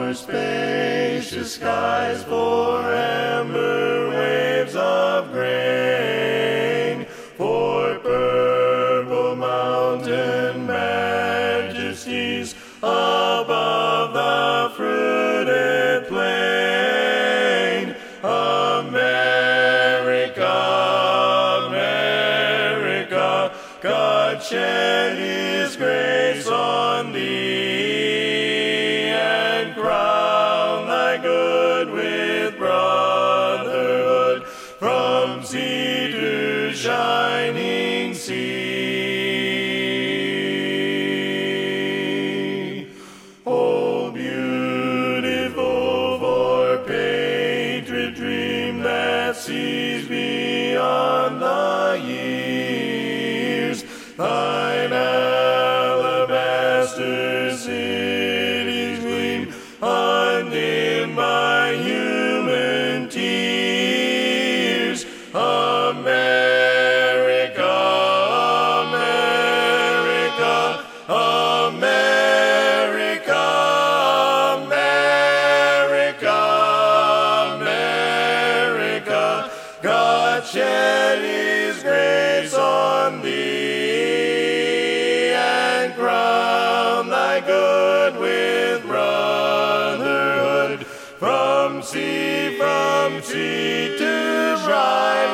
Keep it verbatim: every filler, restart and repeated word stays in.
for spacious skies, for amber waves of grain, for purple mountain majesties above the fruited plain. America, America, God shed His grace on thee, and crown thy good with brotherhood, from sea to shining sea. Oh, beautiful for patriot dream that sees beyond the years, thine alabaster cities gleam, undimmed by human tears. America, America, America, America, America, God shed His grace on thee, and crown thy good with brotherhood, from sea, from sea to shining